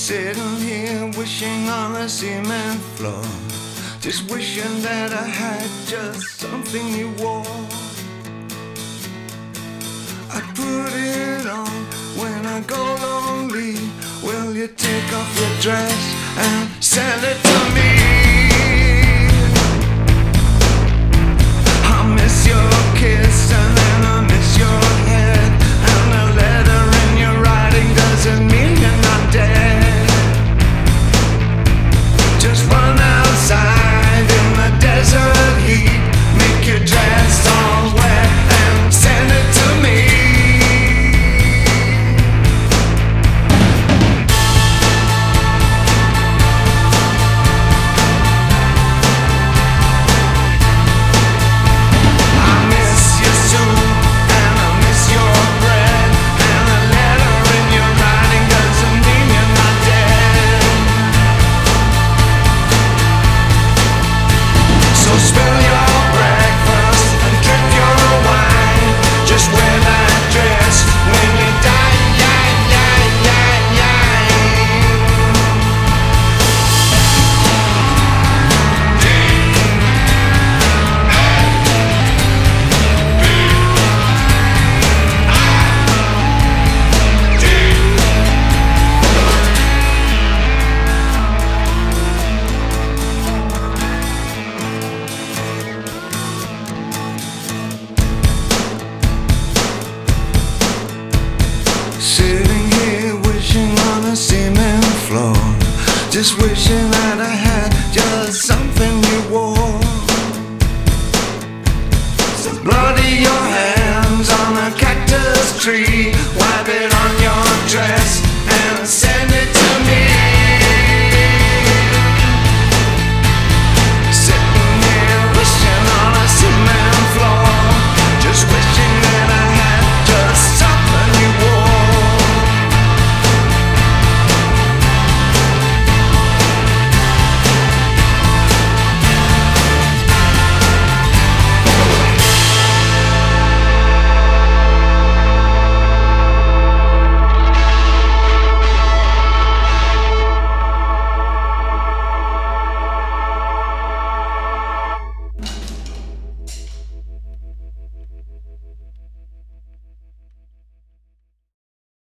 Sitting here wishing on a cement floor, just wishing that I had just something you wore. I put it on when I go lonely. Will you take off your dress and sell it